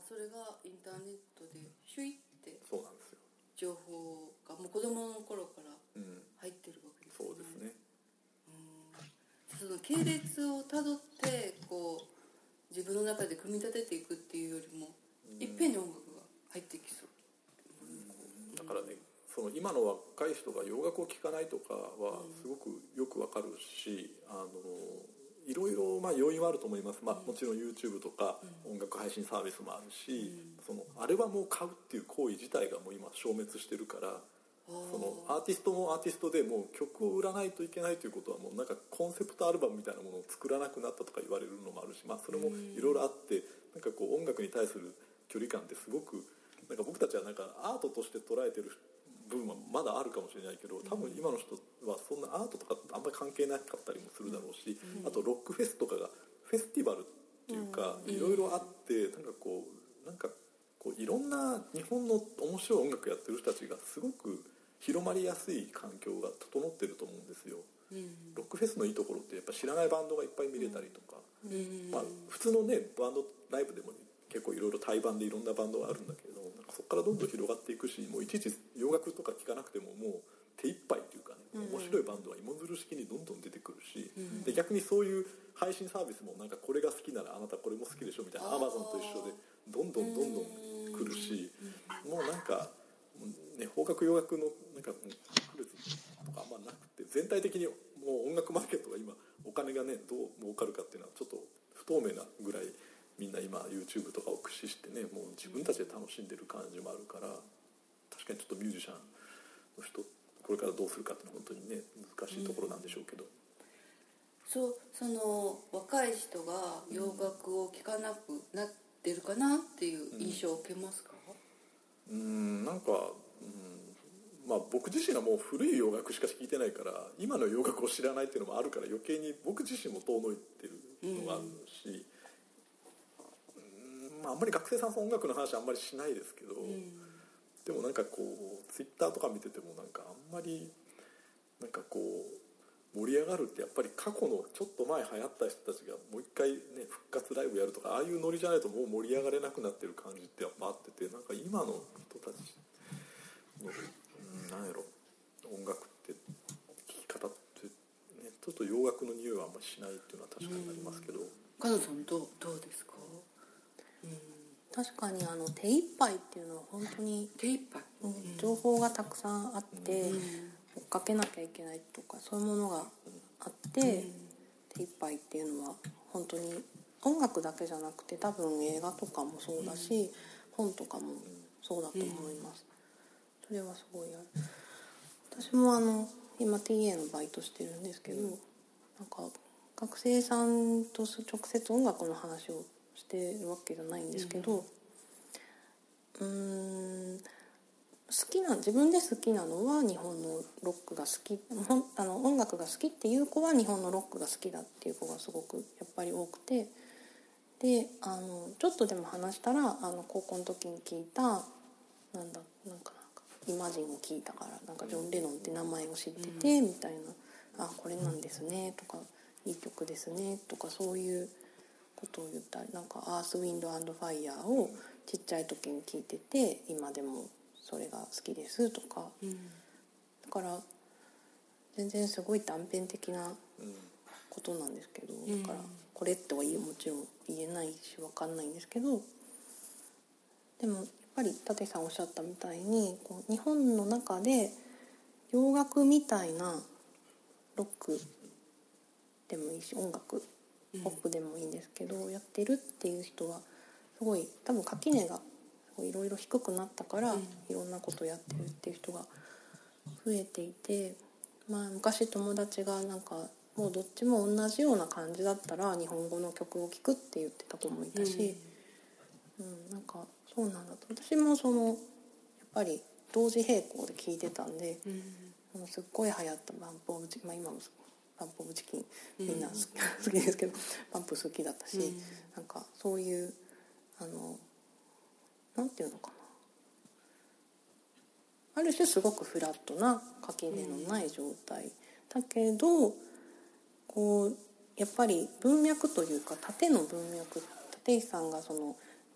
それがインターネットでシュイってそうなんですよ。 情報がもう子供の頃から入ってるわけですね。 そうですね。 その系列をたどってこう自分の中で組み立てていくっていうよりも、いっぺんに音楽が入ってきそう。 だからね、その今の若い人が洋楽を聴かないとかはすごくよくわかるし、いろいろ要因はあると思います。もちろん YouTube とか音楽配信サービスもあるし、そのアルバムを買うっていう行為自体がもう今消滅してるから、そのアーティストもアーティストでもう曲を売らないといけないということはもうなんかコンセプトアルバムみたいなものを作らなくなったとか言われるのもあるし、それもいろいろあって、なんかこう音楽に対する距離感ってすごくなんか僕たちはなんかアートとして捉えてる部分はまだあるかもしれないけど、多分今の人はそんなアートとかあんまり関係なかったりもするだろうし、あとロックフェスとかがフェスティバルっていうかいろいろあって、なんかこういろんな日本の面白い音楽やってる人たちがすごく広まりやすい環境が整ってると思うんですよ。ロックフェスのいいところってやっぱ知らないバンドがいっぱい見れたりとか、普通のねバンドライブでも結構いろいろ対バンでいろんなバンドがあるんだけど、なんかそこからどんどん広がっていくし、もういちいち洋楽とか聴かなくてももう手一杯っていうかね、面白いバンドは芋づる式にどんどん出てくるし、で逆にそういう配信サービスもなんかこれが好きならあなたこれも好きでしょみたいな、アマゾンと一緒でどんどん来るし、もうなんかね、邦楽洋楽のなんか区別とかあんまなくて、全体的にもう音楽マーケットが今お金がねどう儲かるかっていうのはちょっと不透明なぐらい、みんな今 YouTube とかを駆使してね、もう自分たちで楽しんでる感じもあるから、確かにちょっとミュージシャンの人これからどうするかっていうのは本当にね難しいところなんでしょうけど、 その若い人が洋楽を聴かなくなってるかなっていう印象を受けますか？ なんか、僕自身がもう古い洋楽しか聴いてないから今の洋楽を知らないっていうのもあるから、余計に僕自身も遠のいてるのがあるし、あんまり学生さんの音楽の話はあんまりしないですけど、でもなんかこうツイッターとか見ててもなんかあんまりなんかこう盛り上がるって、やっぱり過去のちょっと前流行った人たちがもう一回ね復活ライブやるとか、ああいうノリじゃないともう盛り上がれなくなってる感じってやっぱあってて、なんか今の人たちのなんやろ音楽って聴き方ってね、ちょっと洋楽の匂いはあんまりしないっていうのは確かにありますけど、 加藤さんどうですか？ 確かに手一杯っていうのは本当に手一杯、 情報がたくさんあって、追っかけなきゃいけないとかそういうものがあって、手一杯っていうのは本当に音楽だけじゃなくて多分映画とかもそうだし、本とかもそうだと思います。それはすごいある。私も今 TA のバイトしてるんですけど、なんか学生さんと直接音楽の話をしてるわけじゃないんですけど、自分で好きなのは日本のロックが好き、音楽が好きっていう子は日本のロックが好きだっていう子がすごくやっぱり多くて、でちょっとでも話したら高校の時に聞いたなんかイマジンを聞いたからなんかジョン・レノンって名前を知ってて、みたいな、これなんですねとか、いい曲ですねとか、そういうことを言ったり、なんかアース・ウィンド・アンド・ファイヤーをちっちゃい時に聞いてて今でもそれが好きですとか、だから全然すごい断片的なことなんですけど、だからこれってはもちろん言えないし分かんないんですけど、でもやっぱり舘さんおっしゃったみたいにこう日本の中で洋楽みたいなロックでもいいし音楽ポップでもいいんですけど、やってるっていう人はすごい多分垣根がいろいろ低くなったから、いろんなことやってるっていう人が増えていて、昔友達がなんかもうどっちも同じような感じだったら日本語の曲を聴くって言ってた子もいたし、なんかそうなんだと。私もやっぱり同時並行で聴いてたんで、すっごい流行ったバンプオブチキン、今もバンプオブチキンみんな好きですけどバンプ好きだったし、なんかそういうなんていうのかな、ある種すごくフラットな垣根のない状態だけど、こうやっぱり文脈というか縦の文脈、立石さんが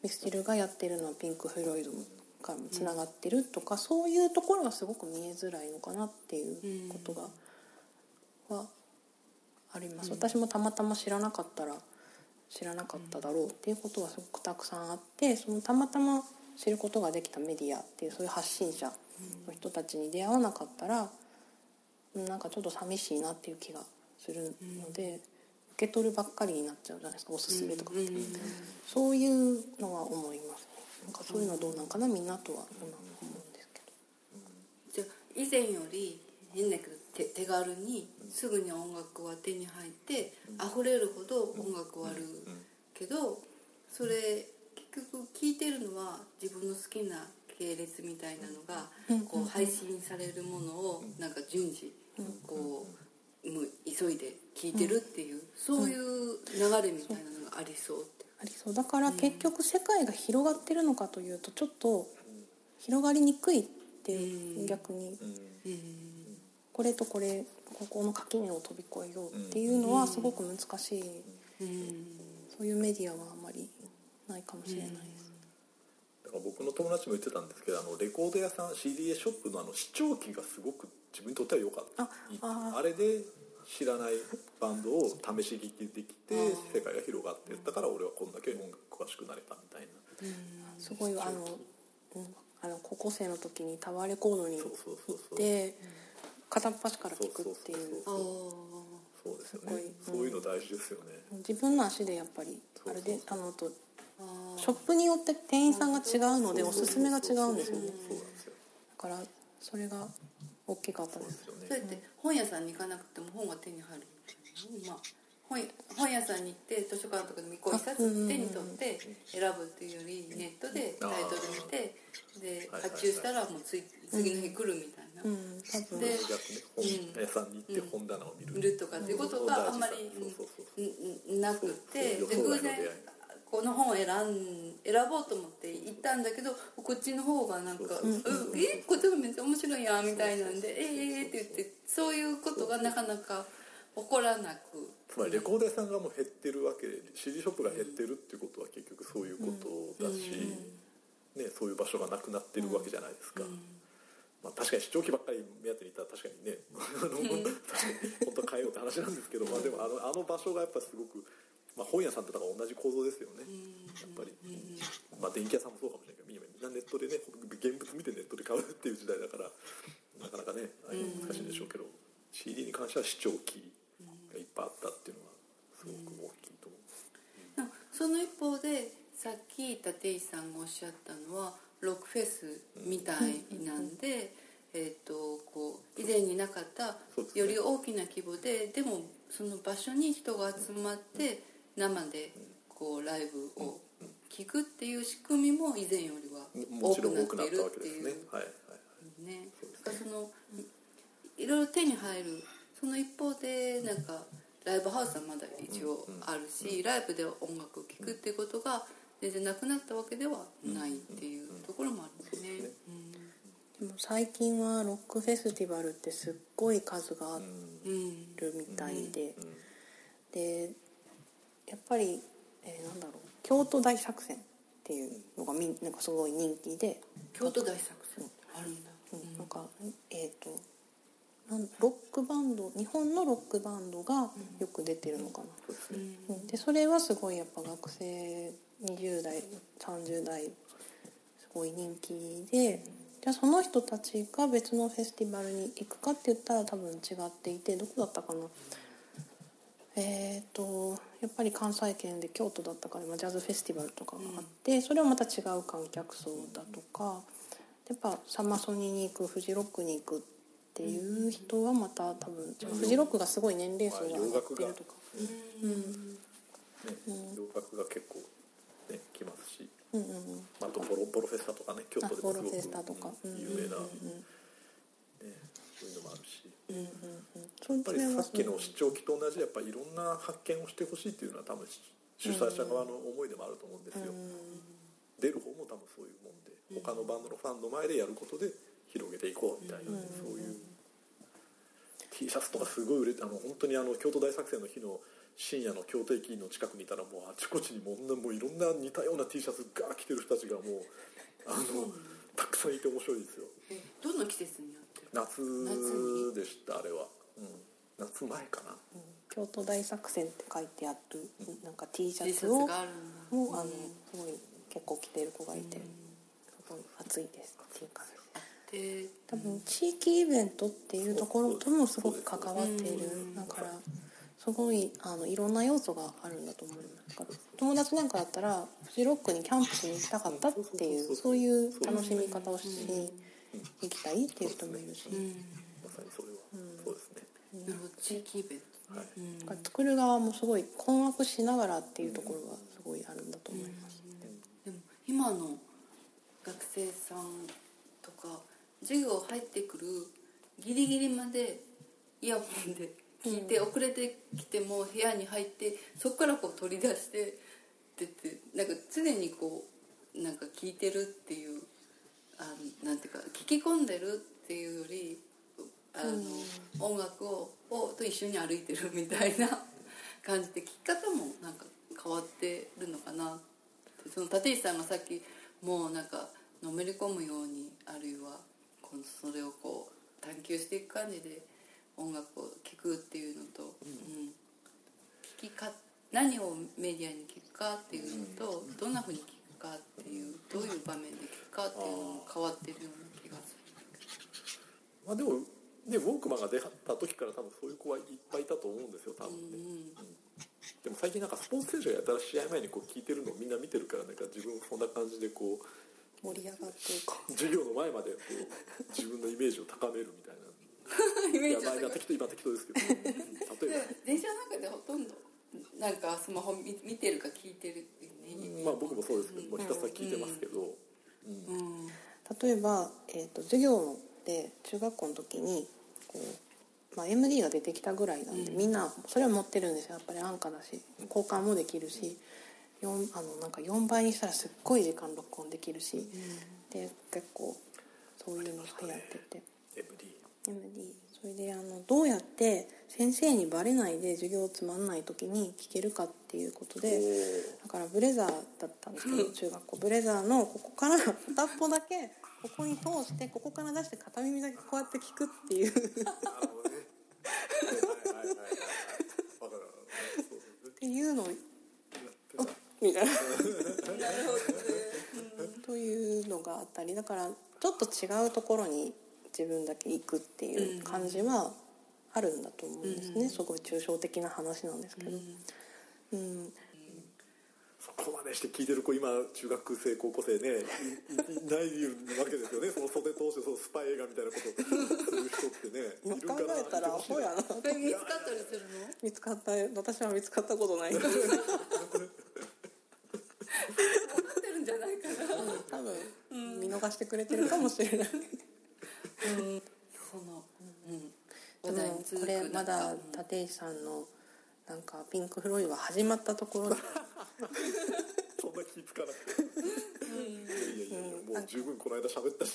ミスチルがやってるのはピンク・フロイドがつながってるとか、そういうところはすごく見えづらいのかなっていうことがはあります。私もたまたま知らなかっただろうっていうことはすごくたくさんあって、そのたまたま知ることができたメディアっていうそういう発信者の人たちに出会わなかったら、なんかちょっと寂しいなっていう気がするので、受け取るばっかりになっちゃうじゃないですか、おすすめとかって、そういうのは思いますね。なんかそういうのはどうなんかなみんなとは思うんですけじゃあ以前より変だけど手軽にすぐに音楽は手に入って溢れるほど音楽はあるけど、それ結局聴いてるのは自分の好きな系列みたいなのがこう配信されるものをなんか順次こうもう急いで聴いてるっていう、そういう流れみたいなのがありそうって。 ありそうだから結局世界が広がってるのかというとちょっと広がりにくいっていう、逆にこれとこれここの垣根を飛び越えようっていうのはすごく難しい、そういうメディアはあまりないかもしれないです。 だから僕の友達も言ってたんですけど、レコード屋さん CD ショップの視聴器がすごく自分にとっては良かった。あれで知らないバンドを試し聴きできて世界が広がっていったから俺はこんだけ音楽詳しくなれたみたいな。 すごい高校生の時にタワーレコードに行って片っ端から聴くっていう。 そうですよね。そういうの大事ですよね。 自分の足でやっぱりあれでショップによって店員さんが違うのでおすすめが違うんですよね。だからそれが大きかったです。 そうやって本屋さんに行かなくても本が手に入るみたいな、本屋さんに行って図書館とかでも一冊手に取って選ぶっていうよりネットでタイトル見てで発注したらもう次の日来るみたいな、 で本屋さんに行って本棚を見るとかっていうことがあんまりなくて、で偶然この本を選ぼうと思って行ったんだけど、こっちの方がなんかこっちの方がめっちゃ面白いやみたいなんでって言って、そういうことがなかなか起こらなく、 つまりレコード屋さんがもう減ってるわけで CD ショップが減ってるっていうことは結局そういうことだし、そういう場所がなくなってるわけじゃないですか。確かに視聴器ばっかり目当てに行ったら確かにね本当変えようって話なんですけど、でもあの場所がやっぱすごく、本屋さんと同じ構造ですよね、やっぱり。電気屋さんもそうかもしれないけど、みんなネットでね現物見てネットで買うっていう時代だからなかなかね難しいんでしょうけど、CD に関しては視聴器がいっぱいあったっていうのはすごく大きいと思う。 その一方でさっき立石さんがおっしゃったのはロックフェスみたいなんで、こう以前になかったより大きな規模で、でもその場所に人が集まって生でこうライブを聴くっていう仕組みも以前よりは多くなっているっていうね。だからそのいろいろ手に入る、その一方でなんかライブハウスはまだ一応あるし、ライブで音楽を聴くっていうことが全然なくなったわけではないっていうところもあるんですね。 でも最近はロックフェスティバルってすっごい数があるみたいで、でやっぱり、京都大作戦っていうのがなんかすごい人気で。 京都大作戦あるんだ。 なんかロックバンド、日本のロックバンドがよく出てるのかな。でそれはすごいやっぱ学生20代30代すごい人気で、じゃあその人たちが別のフェスティバルに行くかって言ったら多分違っていて、どこだったかな、やっぱり関西圏で京都だったからジャズフェスティバルとかがあって、それはまた違う観客層だとか、やっぱサマソニに行く、フジロックに行くっていう人はまた多分フジロックがすごい年齢層が上がってるとか、 洋楽が結構ね来ますし、あとボロフェスタとかね、京都でもすごく有名なそういうのもあるし、やっぱりさっきの視聴器と同じやっぱりいろんな発見をしてほしいっていうのは多分主催者側の思いでもあると思うんですよ。出る方も多分そういうもんで、他のバンドのファンの前でやることで広げていこうみたいな、そういう T シャツとかすごい売れて、本当に京都大作戦の日の深夜の協定機の近くにいたらもうあちこちにもういろんな似たような T シャツが着てる人たちがもうたくさんいて面白いですよ。 どの季節にやってる？ 夏でしたあれは、夏前かな、 京都大作戦って書いてあるなんか T シャツをがあるんだ。 すごい結構着てる子がいて、すごい暑いですっていう感じで、多分地域イベントっていうところともすごく関わっている。だからすごいいろんな要素があるんだと思います。だから友達なんかだったらフジロックにキャンプしに行きたかったっていうそういう楽しみ方をしに行きたいっていう人もいるし、 まさにそれは、そうですね。 なるほど、地域イベント、 だから作る側もすごい困惑しながらっていうところがすごいあるんだと思います。 でも今の学生さんとか授業入ってくるギリギリまでイヤホンで聞いて、遅れてきても部屋に入ってそこからこう取り出してってなんか常にこうなんか聞いてるっていうなんていうか聞き込んでるっていうより音楽と一緒に歩いてるみたいな感じで聞き方もなんか変わってるのかなって。その立石さんがさっきもうなんかのめり込むようにあるいはそれをこう探求していく感じで音楽を聴くっていうのと、何をメディアに聴くかっていうのと、どんなふうに聴くかっていうどういう場面で聴くかっていうのも変わってるような気がする。 でもね、ウォークマンが出た時から多分そういう子はいっぱいいたと思うんですよ多分ね、でも最近なんかスポーツ選手がやたら試合前にこう聞いてるのをみんな見てるから、なんか自分そんな感じでこう盛り上がっていく授業の前までこう自分のイメージを高めるみたいなイメージ今適当ですけど例えば電車の中でほとんどなんかスマホ見てるか聞いてるっていうね、 僕もそうですけど、ひたすら聞いてますけど、 例えば、授業で中学校の時にこう、MD が出てきたぐらいなんで、みんなそれは持ってるんですよ。やっぱり安価だし交換もできるし、なんか4倍にしたらすっごい時間録音できるし、で結構そういうのが流行ってて MD それでどうやって先生にバレないで授業つまんない時に聞けるかっていうことで、だからブレザーだったんですけど、中学校ブレザーのここから片っぽだけここに通してここから出して片耳だけこうやって聞くっていうっていうのをみたいなというのがあったり、だからちょっと違うところに自分だけ行くっていう感じはあるんだと思うんですね、すごい抽象的な話なんですけど、 そこまでして聞いてる子今中学生高校生ねいないわけですよね。その袖通してそのスパイ映画みたいなことする人ってね今考えたらアホやな。 見つかったりするの？ 見つかった。私は見つかったことない思ってるんじゃないかな。 多分見逃してくれてるかもしれないでもこれまだ立石さんのなんかピンク・フロイドは始まったところでそんな気つかなくていやもう十分この間喋ったし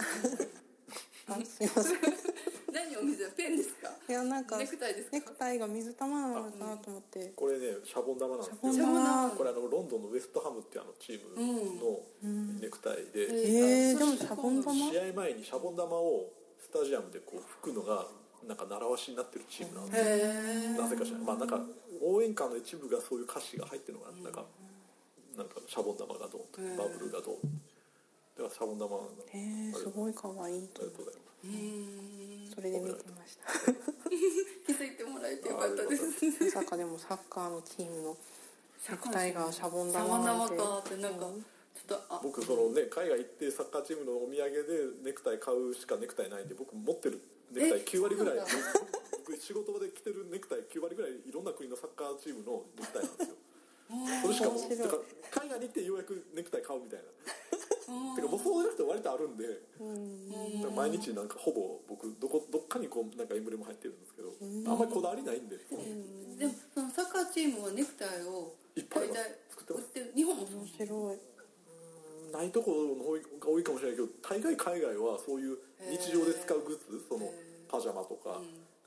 すいません何を見せる？ペンですか？ いやなんかネクタイですか？ ネクタイが水玉なのかなと思って、 これねシャボン玉なんですよ。 シャボン玉これロンドンのウェストハムっていうチームのネクタイで、 でもシャボン玉試合前にシャボン玉をスタジアムでこう吹くのがなんか習わしになってるチームなんですよ。なぜかしら、なんか応援歌の一部がそういう歌詞が入ってるのがなんかシャボン玉がどうバブルがどうだからシャボン玉なんだ。 すごい可愛いと。それで見てました気づいてもらえてよかったですまさかでもサッカーのチームのネクタイがシャボン玉なんて。 なんかちょっと僕そのね海外行ってサッカーチームのお土産でネクタイ買うしかネクタイないんで、僕持ってるネクタイ9割ぐらい僕仕事で着てるネクタイ9割ぐらいいろんな国のサッカーチームのネクタイなんですよそれしかもだから海外に行ってようやくネクタイ買うみたいなてか僕そうじゃなくて割とあるんで、毎日なんかほぼ僕どっかにこうなんかエンブレム入ってるんですけど、あんまりこだわりないんで。 でもそのサッカーチームはネクタイをいっぱい作ってる。日本もそう。 面白い。 ないところの方が多いかもしれないけど、大概海外はそういう日常で使うグッズ、そのパジャマとか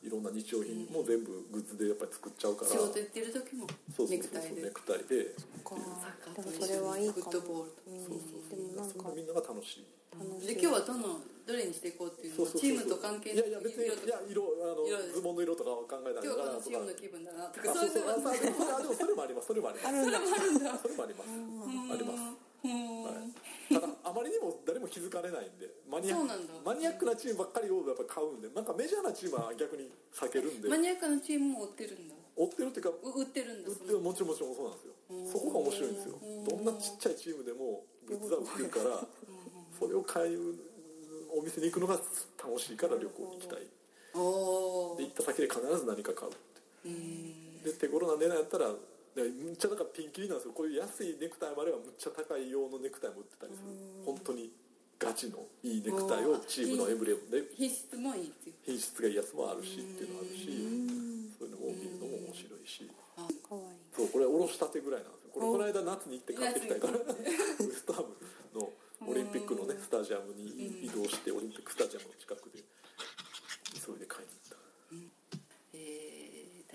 いろんな日用品も全部グッズでやっぱり作っちゃうから、 仕事行ってる時もネクタイで、 ネクタイで、 かサッカーとでもそれはいいかも。 フットボールと、 でもなんかそんなみんなが楽しい。 で今日はどれにしていこうっていうのはチームと関係ない。 いや別に色ズボンの色とかを考えないから、 今日はこのチームの気分だなとか、 そうでもそれもあります。それもあります。あります。ただあまりにも誰も気づかれないんで、マニアックなチームばっかりをやっぱ買うんで、なんかメジャーなチームは逆に避けるんで。 マニアックなチームも売ってるんだ。 追ってるっていうか売ってるんだ。 もちろんそうなんですよ。そこが面白いんですよ。どんなちっちゃいチームでもグッズは売ってるからそれを買うお店に行くのが楽しいから旅行に行きたいで、行った先で必ず何か買うってで手頃な値段やったらむっちゃだからピンキリなんですよ。こういう安いネクタイまではむっちゃ高い用のネクタイも売ってたりする。本当にガチのいいネクタイをチームのエンブレムで品質もいいっていう、 品質がいいやつもあるしっていうのあるし、そういうのを見るのも面白いし、 かわいい。 そうこれおろしたてぐらいなんですよ。この間夏に行って買ってきたからウエストハムのオリンピックのねスタジアムに移動して、オリンピックスタジアムの近くで急いで買いに行った。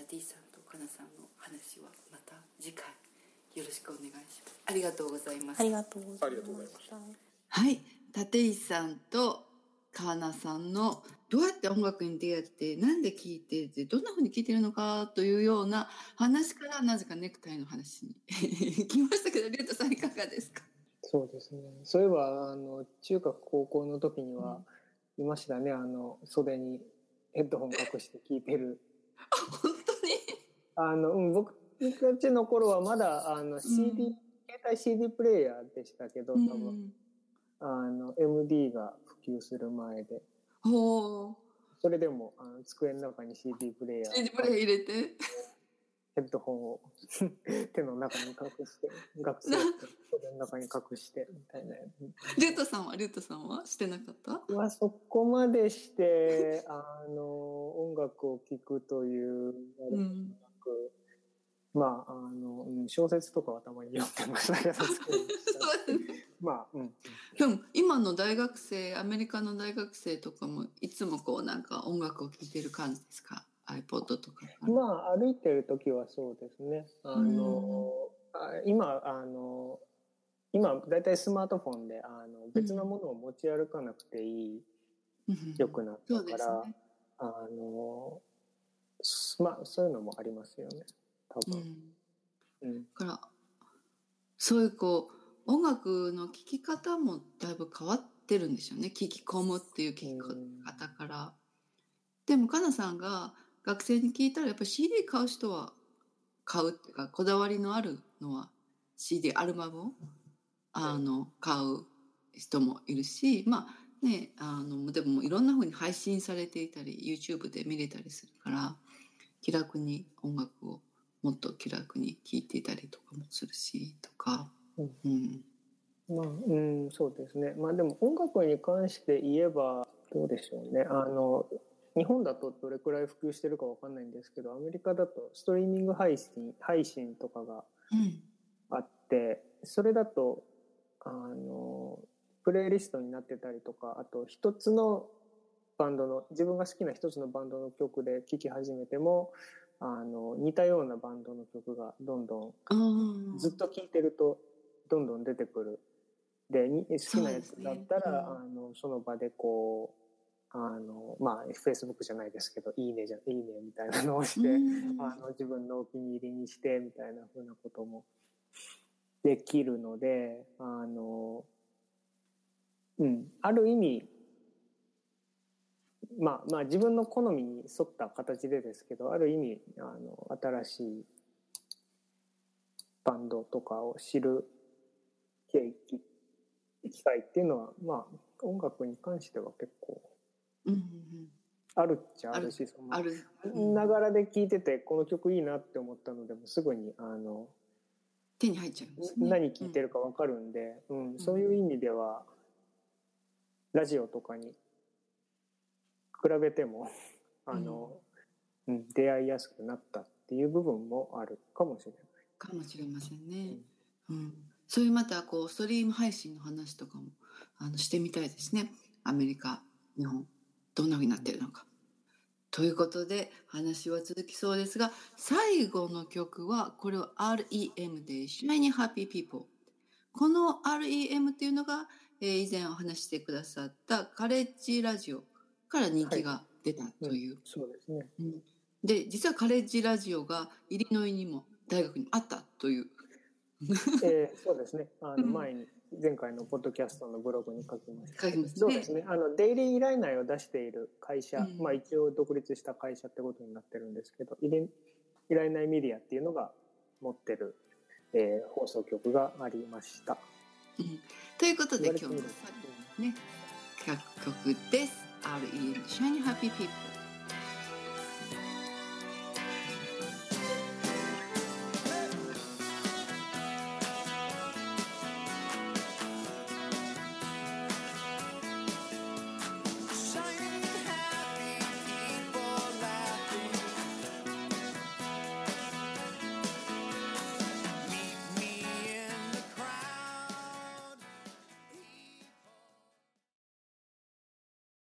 ダディさんとカナさんの話はまた次回よろしくお願いします。ありがとうございます。 ありがとうございました。 はい、立石さんとカナさんのどうやって音楽に出会ってなんで聴いててどんな風に聴いてるのかというような話からなぜかネクタイの話に来ましたけど、リュウトさんいかがですか？ そうですね。そういえば中学高校の時にはいましたね。袖にヘッドホン隠して聴いてる。 本当に？ 僕たちの頃はまだCD、携帯 CD プレイヤーでしたけど、多分MD が普及する前で。 ほう。 それでも机の中に CD プレイヤー CD プレイ入れてヘッドホンを手の中に隠して学生袖の中に隠してみたいな。 リュウトさんはしてなかった？ そこまでして音楽を聴くという小説とかはたまに読んでましたけどでも今の大学生、アメリカの大学生とかもいつもこうなんか音楽を聴いてる感じですか？ iPod とか。 歩いてる時はそうですね。今だいたいスマートフォンで別のものを持ち歩かなくていい、よくなったから、そういうのもありますよね多分。 だからそういうこう音楽の聴き方もだいぶ変わってるんでしょうね。聴き込むっていう聴き方から。でもカナさんが学生に聞いたらやっぱり CD 買う人は買うっていうか、こだわりのあるのは CD アルバムを買う人もいるし、でもいろんな風に配信されていたり YouTube で見れたりするから気楽に音楽をもっと気楽に聴いていたりとかもするしとか。 そうですね。でも音楽に関して言えばどうでしょうね。日本だとどれくらい普及してるかわかんないんですけど、アメリカだとストリーミング配信とかがあって、それだとプレイリストになってたりとか、あと一つのバンドの自分が好きな一つのバンドの曲で聴き始めても似たようなバンドの曲がどんどんずっと聴いてるとどんどん出てくる。で好きなやつだったらその場でこうFacebook じゃないですけどいいねみたいなのをして自分のお気に入りにしてみたいな風なこともできるのである意味自分の好みに沿った形でですけど、ある意味新しいバンドとかを知る機会っていうのは音楽に関しては結構あるっちゃあるし、ながらで聴いててこの曲いいなって思ったのでもすぐに手に入っちゃうんですね。 何聴いてるか分かるんで、そういう意味ではラジオとかに比べても出会いやすくなったっていう部分もあるかもしれないかもしれませんね。そういうまたこうストリーム配信の話とかもしてみたいですね。アメリカ、日本どんな風になってるのか。 ということで話は続きそうですが、最後の曲はこれは REM で Shiny Happy People。この REM っていうのが、以前お話してくださったカレッジラジオから人気が出たという、 そうですね。 で実はカレッジラジオがイリノイにも大学にもあったというそうですね。前に前回のポッドキャストのブログに書きました。 書きますね。 そうですね。デイリー依頼内を出している会社、一応独立した会社ってことになってるんですけど、依頼内メディアっていうのが持ってる、放送局がありました。 ということで今日のね、曲です。REM Shiny Happy People。